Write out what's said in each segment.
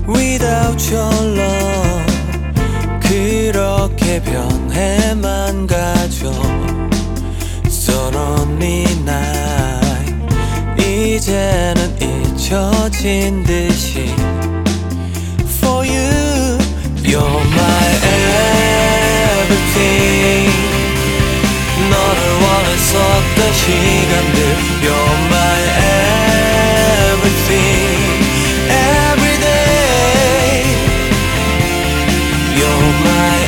Without your love 그렇게 변해만 가죠. Suddenly night 이제는 잊혀진 듯이 For you You're my everything 너를 원했었던 시간들 You're my everything Every day You're my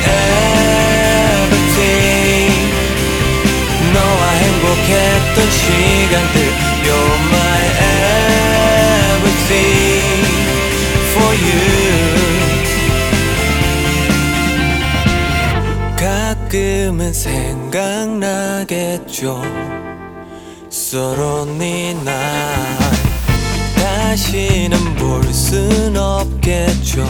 everything 너와 행복했던 시간들 You're my everything For you 가끔은 생각나겠죠. Suddenly night 다시는 볼 순 없겠죠.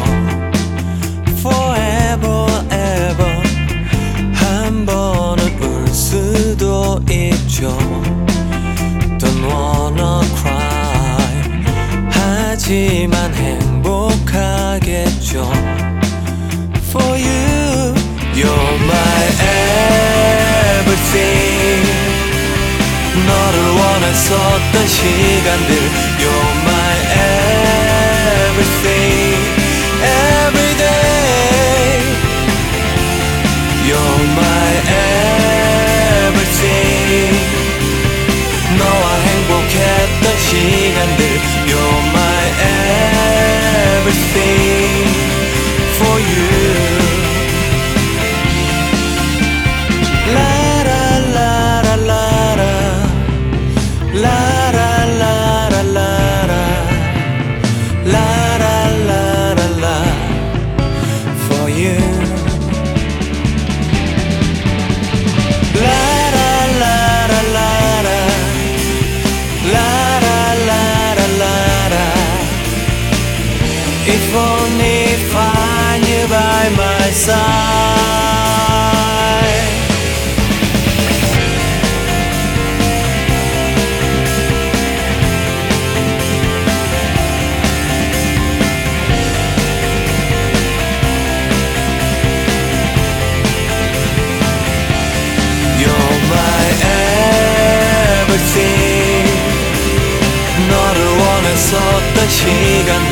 Forever ever 한 번은 울 수도 있죠. Don't wanna cry 하지만 행복하겠죠. For you You're my everything 너를 원했었던 시간들 You're my everything Every day You're my everything 너와 행복했던 시간들 You're my everything For you If only find you by my side You're my everything 너를 원했었던 시간